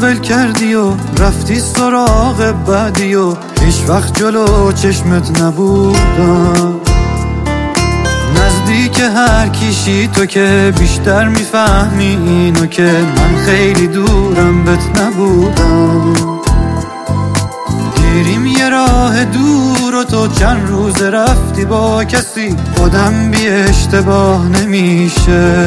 ول کردی و رفتی سراغ بعدی و هیچ وقت جلو چشمت نبودم. نزدیک هر کیشی تو که بیشتر میفهمی اینو که من خیلی دورم بهت نبودم. گیریم یه راه دور و تو چند روز رفتی با کسی، خودم بی اشتباه نمیشه.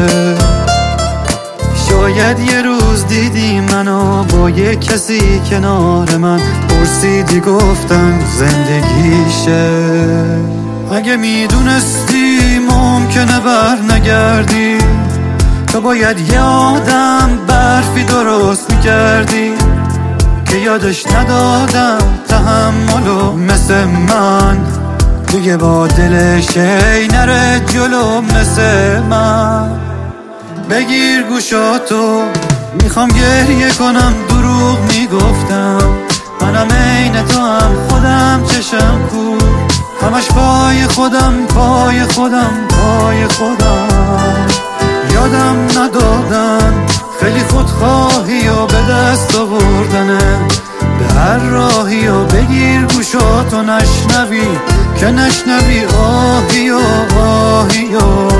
شاید یه روز دیدی منو با یه کسی کنار من، پرسیدی گفتم زندگیشه. اگه میدونستی ممکنه بر نگردی، تو باید یه آدم برفی درست میکردی که یادش ندادم تحملو مثل من دیگه با دلش ای نره جلو مثل من. بگیر گوشاتو میخوام گریه کنم، دروغ میگفتم منم عین تو هم خودم چشم کور، همش پای خودم پای خودم پای خودم. یادم ندادن خیلی خودخواهی و به دست آوردنه به هر راهی و بگیر گوشاتو نشنوی که نشنوی آهی و آهی و.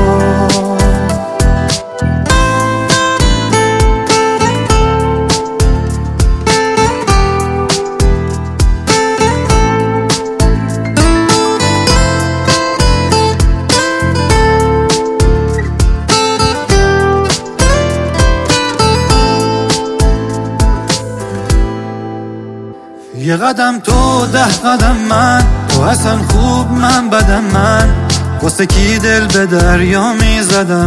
یه قدم تو 10 قدم من، تو اصلا خوب من بدم من، واسه کی دل به دریا میزدم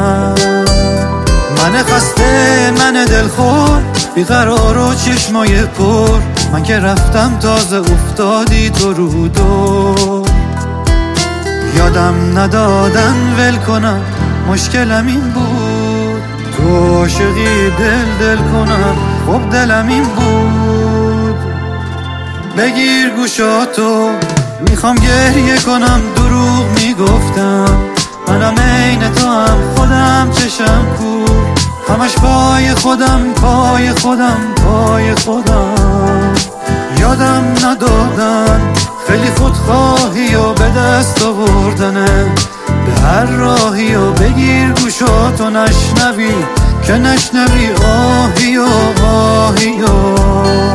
من خسته من دلخور بیقرار و چشمای پر، من که رفتم تازه افتادی تو رو دور. یادم ندادن ول کنم مشکلم این بود، تو عاشقی دل کنم خب دلم این بود. بگیر گوشاتو میخوام گریه کنم، دروغ میگفتم منم عین تو هم خودم چشم کور، همش پای خودم پای خودم پای خودم. یادم ندادن خیلی خودخواهی و به دست آوردنه به هر راهی و بگیر گوشاتو نشنوی که نشنوی آهی و آهی و.